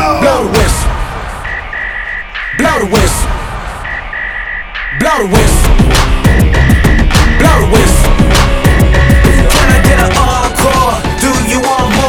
Blow the whistle. Blow the whistle. Blow the whistle. Blow the whistle. Can I get an encore? Do you want more?